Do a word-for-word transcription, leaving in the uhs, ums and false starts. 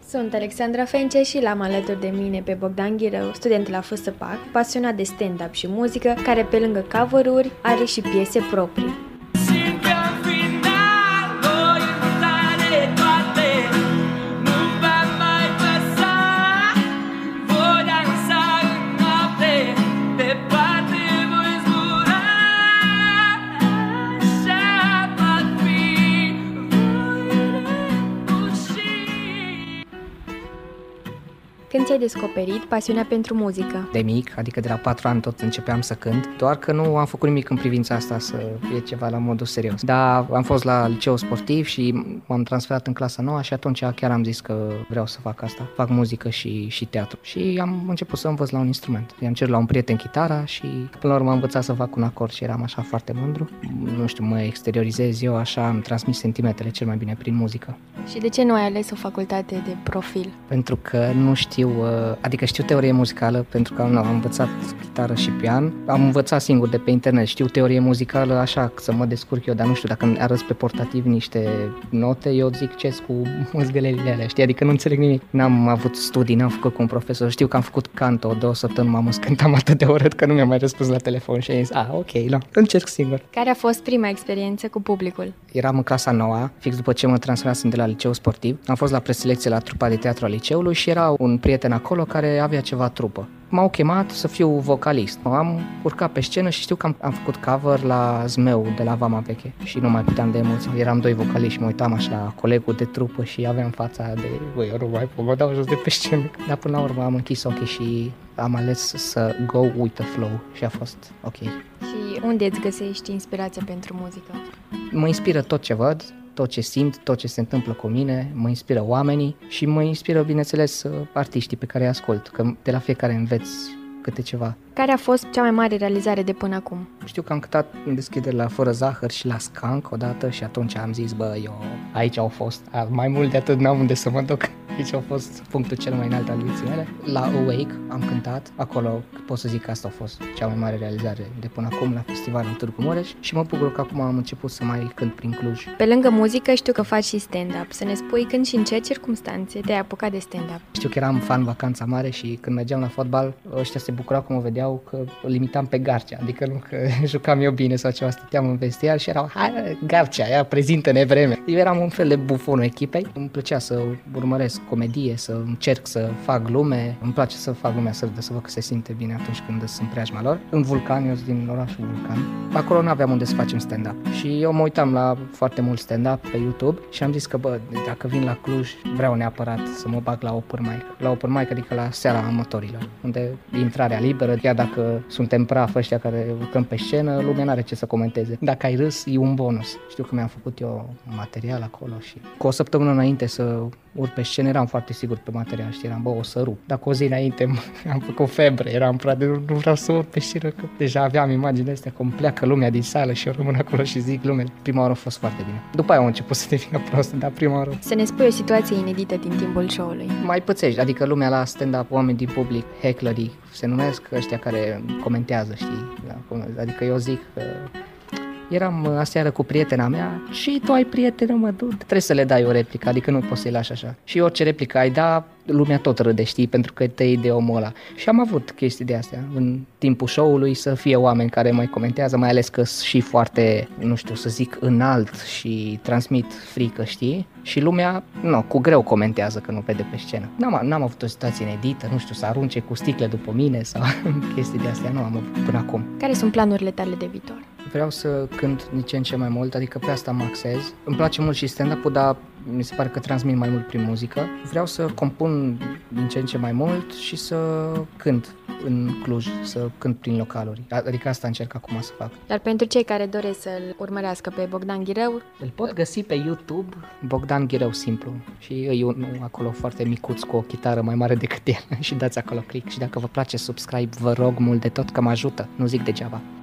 Sunt Alexandra Fence și l-am alături de mine pe Bogdan Ghirău, student la F S P A C, pasionat de stand-up și muzică, care pe lângă cover-uri are și piese proprii. Când ți-ai descoperit pasiunea pentru muzică? De mic, adică de la patru ani tot începeam să cânt, doar că nu am făcut nimic în privința asta să fie ceva la modul serios. Dar am fost la liceu sportiv și m-am transferat în clasa nouă și atunci chiar am zis că vreau să fac asta, fac muzică și, și teatru. Și am început să învăț la un instrument. I-am cerut la un prieten chitara și până la urmă am învățat să fac un acord și eram așa foarte mândru. Nu știu, mă exteriorizez eu așa, îmi transmit sentimentele cel mai bine prin muzică. Și de ce nu ai ales o facultate de profil? Pentru că nu știu, adică știu teorie muzicală, pentru că nu, am învățat chitară și pian. Am învățat singur de pe internet, știu teorie muzicală așa, să mă descurc eu, dar nu știu, dacă îmi arăți pe portativ niște note, eu zic ce cu măzgălelile alea, știi? Adică nu înțeleg nimic. N-am avut studii, n-am făcut cu un profesor, știu că am făcut canto, două săptămâni m-am cântam atât de urât că nu mi-a mai răspuns la telefon și am zis, ah, ok, no, încerc singur. Care a fost prima experiență cu publicul? Eram în clasa nouă, fix după ce mă transferasem de la liceu sportiv. Am fost la preselecție la trupa de teatru a liceului și era un prieten acolo care avea ceva trupă. M-au chemat să fiu vocalist. Am urcat pe scenă și știu că am, am făcut cover la Zmeu de la Vama Veche și nu mai puteam de emoții. Eram doi vocaliști și mă uitam așa la colegul de trupă și aveam fața de, băi, eu nu mai pot, mă dau jos de pe scenă. Dar până la urmă am închis ochii și am ales să go with the flow și a fost ok. Și unde îți găsești inspirația pentru muzică? Mă inspiră tot ce văd, tot ce simt, tot ce se întâmplă cu mine, mă inspiră oamenii și mă inspiră, bineînțeles, artiștii pe care îi ascult, că de la fiecare înveți câte ceva. Care a fost cea mai mare realizare de până acum? Știu că am cântat în deschidere la Fără Zahăr și la Skank odată și atunci am zis, bă, eu aici au fost, mai mult de atât n-am unde să mă duc. Aici a fost punctul cel mai înalt al vieții mele. La Awake am cântat, acolo pot să zic că asta a fost cea mai mare realizare de până acum la festivalul Târgu Mureș și mă bucur că acum am început să mai cânt prin Cluj. Pe lângă muzică știu că faci și stand-up. Să ne spui când și în ce circumstanțe te-ai apucat de stand-up? Știu că eram fan Vacanța Mare și când mergeam la fotbal, ăștia se bucurau că mă vedeau că limitam pe Garcea, adică nu că jucam eu bine sau ceva, stăteam în vestiar și erau, hai Garcea, ia prezintă-ne vreme. Eu eram un fel de bufonul echipei, îmi plăcea să urmăresc comedie, să încerc să fac glume, îmi place să fac lumea să râdă, să văd că se simte bine atunci când sunt în preajma lor. În Vulcan, eu sunt din orașul Vulcan, acolo nu aveam unde să facem stand-up și eu mă uitam la foarte mult stand-up pe YouTube și am zis că, bă, dacă vin la Cluj, vreau neapărat să mă bag la open mic, la open mic, adică la seara amatorilor, unde intrarea liberă, chiar dacă suntem praf ăștia care urcăm pe scenă, lumea n-are ce să comenteze. Dacă ai râs, e un bonus. Știu că mi-am făcut eu material acolo și cu o săptămână înainte să urc pe scenă eram foarte sigur pe material, știi, eram, bă, o să rup. Dacă o zi înainte am făcut febră, eram frate, nu, nu vreau să urc pe scenă, că deja aveam imaginea astea cum pleacă lumea din sală și eu rămân acolo și zic glumele. Prima oară a fost foarte bine. După aia au început să devină prost, dar prima oară... Să ne spui o situație inedită din timpul show-ului. Mai pățești, adică lumea la stand-up, oameni din public, hecklerii, se numesc ăștia care comentează, știi, adică eu zic că eram aseară cu prietena mea și tu ai prietenă, mă, du, trebuie să le dai o replică, adică nu poți să-i lași așa. Și orice replică ai da, lumea tot râde, știi, pentru că te iei de omul ăla. Și am avut chestii de astea în timpul show-ului, să fie oameni care mai comentează, mai ales că și foarte, nu știu, să zic, înalt și transmit frică, știi? Și lumea, nu, cu greu comentează că nu vede pe scenă. N-am, n-am avut o situație inedită, nu știu, să arunce cu sticle după mine sau chestii de astea, nu am avut până acum. Care sunt planurile tale de viitor? Vreau să cânt din ce în ce mai mult, adică pe asta mă axez. Îmi place mult și stand-up-ul, dar mi se pare că transmit mai mult prin muzică. Vreau să compun din ce în ce mai mult și să cânt în Cluj, să cânt prin localuri. Adică asta încerc acum să fac. Dar pentru cei care doresc să-l urmărească pe Bogdan Ghirău, îl pot găsi pe YouTube, Bogdan Ghirău simplu. Și e unul acolo foarte micuț cu o chitară mai mare decât el și dați acolo click. Și dacă vă place, subscribe, vă rog mult de tot că mă ajută, nu zic degeaba.